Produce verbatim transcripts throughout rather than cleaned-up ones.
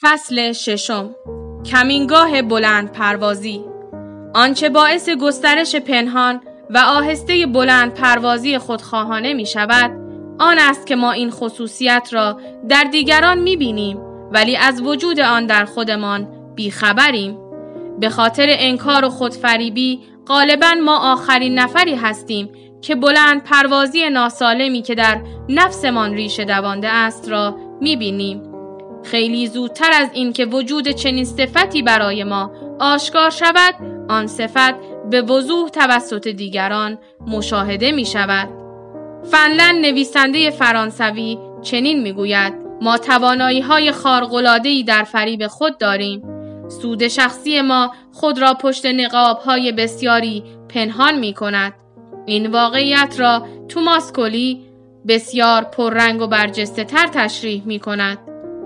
فصل ششم، کمینگاه بلند پروازی. آنچه باعث گسترش پنهان و آهسته بلند پروازی خودخواهانه می شود، آن است که ما این خصوصیت را در دیگران می بینیم ولی از وجود آن در خودمان بیخبریم. به خاطر انکار و خودفریبی غالباً ما آخرین نفری هستیم که بلند پروازی ناسالمی که در نفسمان ریشه دوانده است را می بینیم. خیلی زودتر از این که وجود چنین صفتی برای ما آشکار شود، آن صفت به وضوح توسط دیگران مشاهده می شود. فنلند نویسنده فرانسوی چنین می گوید: ما توانایی های خارق‌العاده‌ای در فریب خود داریم. سود شخصی ما خود را پشت نقاب های بسیاری پنهان می کند. این واقعیت را توماس کولی بسیار پررنگ و برجسته تر تشریح می کند.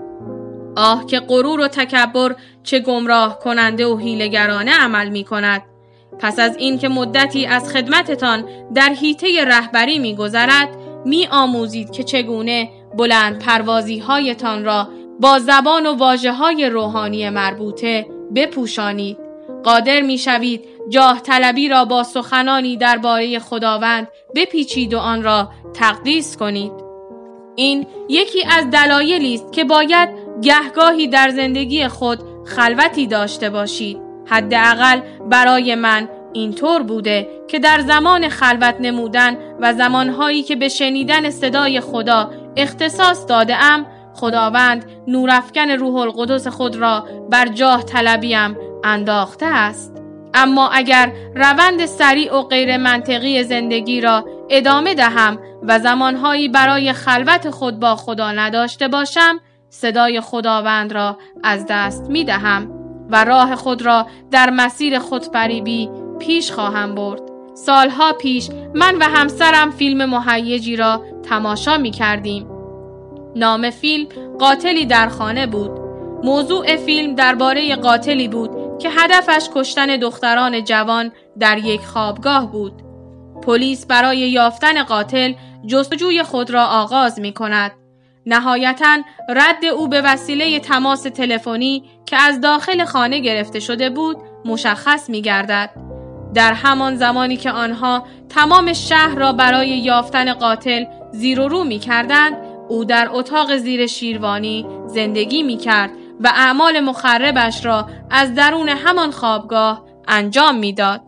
آه که غرور و تکبر چه گمراه کننده و حیله‌گرانه عمل می کند. پس از این که مدتی از خدمتتان در حیطه رهبری می گذرد، می آموزید که چگونه بلند پروازی هایتان را با زبان و واژه های روحانی مربوطه بپوشانید. قادر می شوید جاه طلبی را با سخنانی درباره خداوند بپیچید و آن را تقدیس کنید. این یکی از دلایلی است که باید گهگاهی در زندگی خود خلوتی داشته باشید. حداقل برای من اینطور بوده که در زمان خلوت نمودن و زمانهایی که به شنیدن صدای خدا اختصاص داده ام، خداوند نورافکن روح القدس خود را بر جاه طلبیم انداخته است. اما اگر روند سریع و غیر منطقی زندگی را ادامه دهم و زمانهایی برای خلوت خود با خدا نداشته باشم، صدای خداوند را از دست می دهم و راه خود را در مسیر خودفریبی پیش خواهم برد. سالها پیش من و همسرم فیلم مهیجی را تماشا می کردیم. نام فیلم قاتلی در خانه بود. موضوع فیلم درباره قاتلی بود که هدفش کشتن دختران جوان در یک خوابگاه بود. پلیس برای یافتن قاتل جستجوی خود را آغاز می کند. نهایتاً رد او به وسیله تماس تلفنی که از داخل خانه گرفته شده بود مشخص می گردد. در همان زمانی که آنها تمام شهر را برای یافتن قاتل زیر و رو می کردند، او در اتاق زیر شیروانی زندگی می کرد و اعمال مخربش را از درون همان خوابگاه انجام می داد.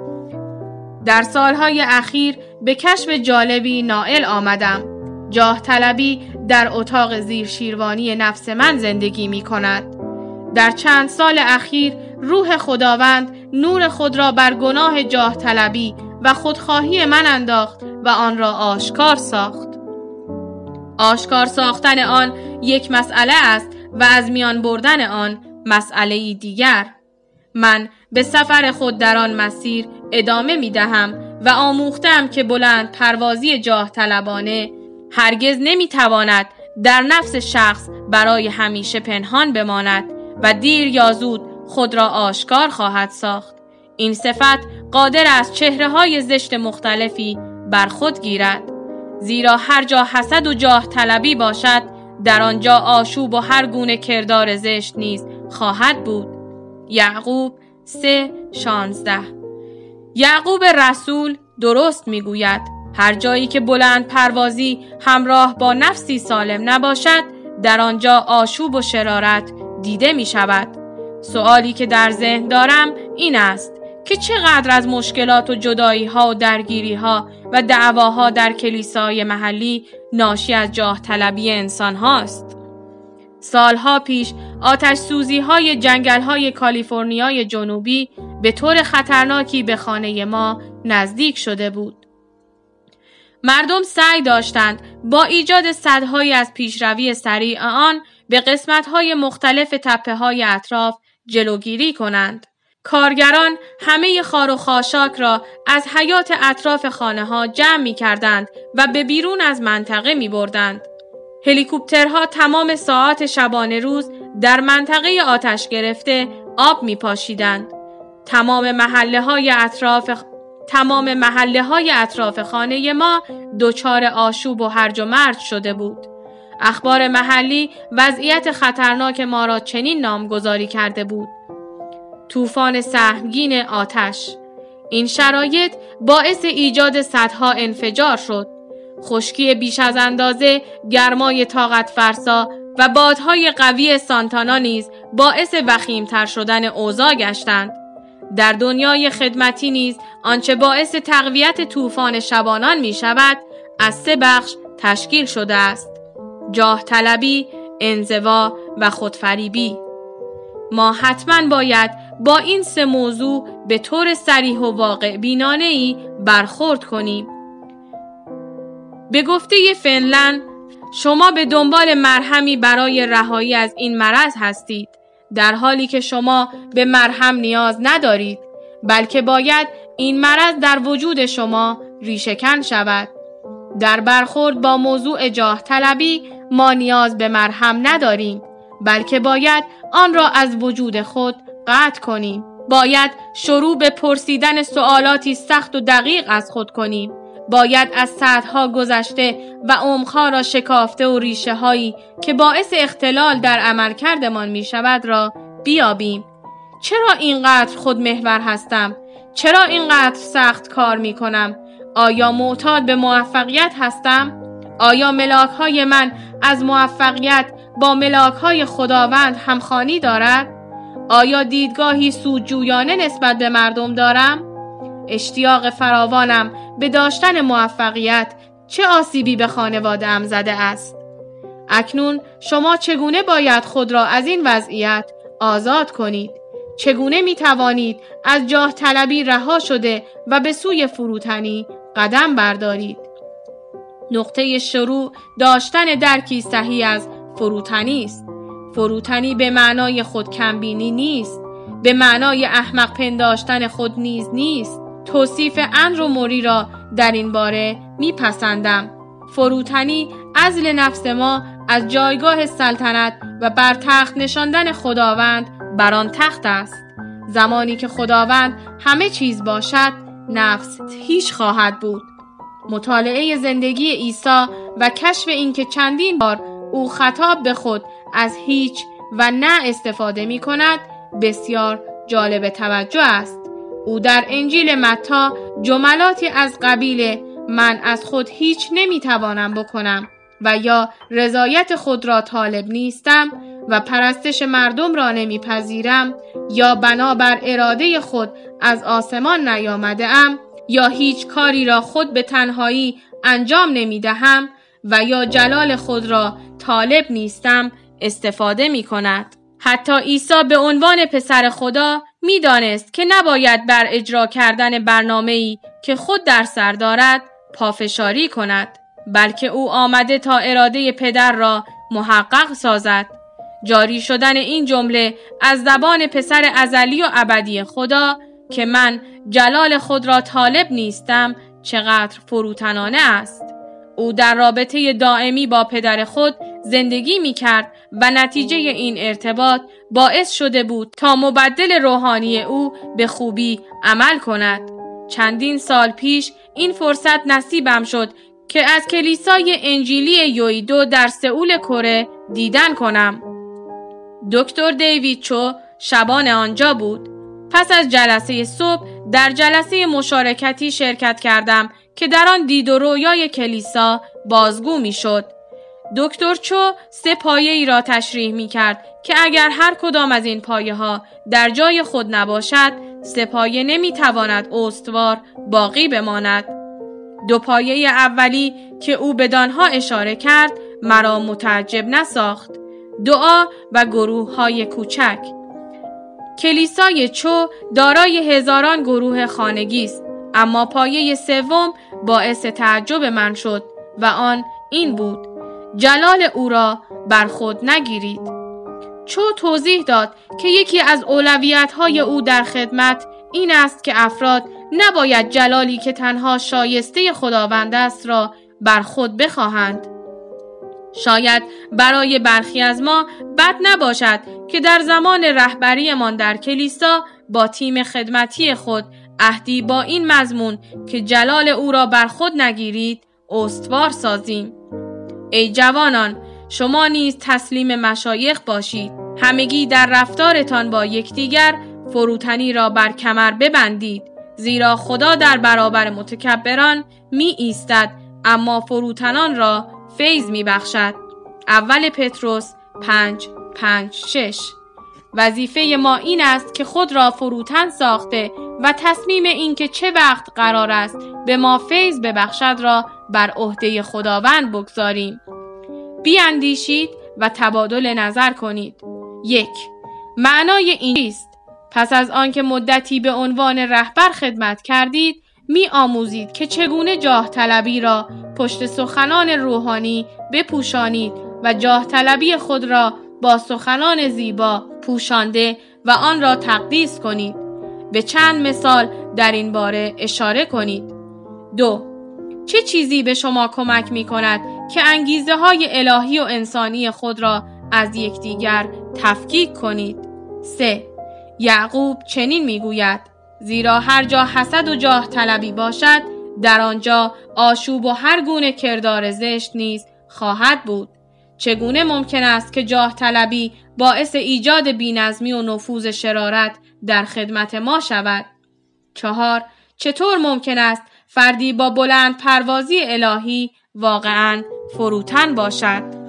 در سالهای اخیر به کشف جالبی نائل آمدم. جاه طلبی در اتاق زیر شیروانی نفس من زندگی می کند. در چند سال اخیر روح خداوند نور خود را بر گناه جاه طلبی و خودخواهی من انداخت و آن را آشکار ساخت. آشکار ساختن آن یک مسئله است و از میان بردن آن مسئله دیگر. من به سفر خود در آن مسیر ادامه می دهم و آموختم که بلند پروازی جاه طلبانه هرگز نمی تواند در نفس شخص برای همیشه پنهان بماند و دیر یا زود خود را آشکار خواهد ساخت. این صفت قادر است چهره‌های زشت مختلفی بر خود گیرد. زیرا هر جا حسد و جاه طلبی باشد، در آنجا آشوب و هر گونه کردار زشت نیز خواهد بود. یعقوب سه شانزده. یعقوب رسول درست میگوید: هر جایی که بلند پروازی همراه با نفسی سالم نباشد، در آنجا آشوب و شرارت دیده می شود. سوالی که در ذهن دارم این است که چقدر از مشکلات و جدایی ها و درگیری ها و دعواها در کلیسای محلی ناشی از جاه طلبی انسان هاست. سالها پیش آتش سوزی های جنگل های کالیفرنیای جنوبی به طور خطرناکی به خانه ما نزدیک شده بود. مردم سعی داشتند با ایجاد سدهای از پیشروی سریع آن به قسمت‌های مختلف تپه‌های اطراف جلوگیری کنند. کارگران همه خار و خاشاک را از حیات اطراف خانه‌ها جمع می‌کردند و به بیرون از منطقه می‌بردند. هلیکوپترها تمام ساعات شبانه روز در منطقه آتش گرفته آب می‌پاشیدند. تمام محله‌های اطراف تمام محله‌های اطراف خانه ما دچار آشوب و هرج و مرج شده بود. اخبار محلی وضعیت خطرناک ما را چنین نامگذاری کرده بود: طوفان سهمگین آتش. این شرایط باعث ایجاد سدها انفجار شد. خشکی بیش از اندازه، گرمای طاقت فرسا و بادهای قوی سانتانا نیز باعث وخیم‌تر شدن اوضاع گشتند. در دنیای خدمتی نیز آنچه باعث تقویت طوفان شبانان می شود از سه بخش تشکیل شده است: جاه طلبی، انزوا و خودفریبی. ما حتما باید با این سه موضوع به طور صریح و واقع بینانه‌ای برخورد کنیم. به گفته فنلند، شما به دنبال مرهمی برای رهایی از این مرض هستید، در حالی که شما به مرهم نیاز ندارید، بلکه باید این مرض در وجود شما ریشه‌کن شود. در برخورد با موضوع جاه طلبی ما نیاز به مرهم نداریم، بلکه باید آن را از وجود خود قطع کنیم. باید شروع به پرسیدن سوالاتی سخت و دقیق از خود کنیم. باید از سطح‌ها گذشته و عمق‌ها را شکافته و ریشه هایی که باعث اختلال در عملکردمان می شود را بیابیم. چرا اینقدر خودمحور هستم؟ چرا اینقدر سخت کار می کنم؟ آیا معتاد به موفقیت هستم؟ آیا ملاک‌های من از موفقیت با ملاک‌های خداوند همخوانی دارد؟ آیا دیدگاهی سودجویانه نسبت به مردم دارم؟ اشتیاق فراوانم به داشتن موفقیت چه آسیبی به خانواده‌ام زده است؟ اکنون شما چگونه باید خود را از این وضعیت آزاد کنید؟ چگونه می توانید از جاه طلبی رها شده و به سوی فروتنی قدم بردارید؟ نقطه شروع داشتن درکی صحیح از فروتنی است. فروتنی به معنای خود کمبینی نیست، به معنای احمق پنداشتن خود نیز نیست. توصیف اندرو موری را در این باره میپسندم. فروتنی عزل نفس ما از جایگاه سلطنت و بر تخت نشاندن خداوند بر آن تخت است. زمانی که خداوند همه چیز باشد، نفس هیچ خواهد بود. مطالعه زندگی عیسی و کشف اینکه چندین بار او خطاب به خود از هیچ و نه استفاده می کند بسیار جالب توجه است. او در انجیل متی جملاتی از قبیل من از خود هیچ نمی توانم بکنم و یا رضایت خود را طالب نیستم و پرستش مردم را نمی پذیرم یا بنابر اراده خود از آسمان نیامده ام یا هیچ کاری را خود به تنهایی انجام نمی دهم و یا جلال خود را طالب نیستم استفاده می کند. حتی عیسی به عنوان پسر خدا می دانست که نباید بر اجرا کردن برنامه‌ای که خود در سر دارد پافشاری کند، بلکه او آمده تا اراده پدر را محقق سازد. جاری شدن این جمله از زبان پسر ازلی و ابدی خدا که من جلال خود را طالب نیستم چقدر فروتنانه است. او در رابطه دائمی با پدر خود زندگی می کرد و نتیجه این ارتباط باعث شده بود تا مبدل روحانی او به خوبی عمل کند. چندین سال پیش این فرصت نصیبم شد که از کلیسای انجیلی یوئیدو در سئول کره دیدن کنم. دکتر دیوید چو شبان آنجا بود. پس از جلسه صبح در جلسه مشارکتی شرکت کردم که در آن دید و رویای کلیسا بازگو می شد. دکتر چو سه پایه ای را تشریح می کرد که اگر هر کدام از این پایه ها در جای خود نباشد، سه پایه نمی تواند استوار باقی بماند. دو پایه اولی که او بدانها اشاره کرد مرا متعجب نساخت: دعا و گروه های کوچک. کلیسای چو دارای هزاران گروه خانگی است، اما پایه سوم باعث تعجب من شد و آن این بود: جلال او را بر خود نگیرید. چو توضیح داد که یکی از اولویت‌های او در خدمت این است که افراد نباید جلالی که تنها شایسته خداوند است را بر خود بخواهند. شاید برای برخی از ما بد نباشد که در زمان رهبریمان در کلیسا با تیم خدمتی خود عهدی با این مضمون که جلال او را بر خود نگیرید استوار سازیم. ای جوانان، شما نیز تسلیم مشایخ باشید. همگی در رفتارتان با یکدیگر فروتنی را بر کمر ببندید، زیرا خدا در برابر متکبران می ایستد اما فروتنان را فیض می بخشد. اول پتروس پنج پنج شش. وظیفه ما این است که خود را فروتن ساخته و تصمیم این که چه وقت قرار است به ما فیض ببخشد را بر عهده خداوند بگذاریم. بیاندیشید و تبادل نظر کنید. یک. معنای این است: پس از آنکه مدتی به عنوان رهبر خدمت کردید، می آموزید که چگونه جاه طلبی را پشت سخنان روحانی بپوشانید و جاه طلبی خود را با سخنان زیبا پوشانده و آن را تقدیس کنید. به چند مثال در این باره اشاره کنید. دو. چه چیزی به شما کمک می کند که انگیزه های الهی و انسانی خود را از یکدیگر تفکیک کنید؟ سه. یعقوب چنین می گوید: زیرا هر جا حسد و جاه طلبی باشد، در آنجا آشوب و هر گونه کردار زشت نیز خواهد بود. چگونه ممکن است که جاه طلبی باعث ایجاد بی‌نظمی و نفوذ شرارت در خدمت ما شود؟ چهار. چطور ممکن است فردی با بلند پروازی الهی واقعاً فروتن باشد؟